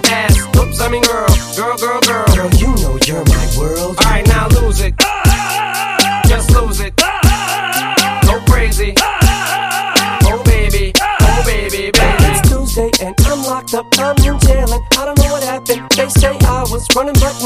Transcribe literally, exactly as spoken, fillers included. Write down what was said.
ass, oops, I mean girl, girl, girl, girl. Girl, you know you're my world. Alright, now lose it. Just lose it. Go crazy. Oh baby, oh baby, baby. It's Tuesday and I'm locked up, I'm in jail and I don't know what happened. They say I was running but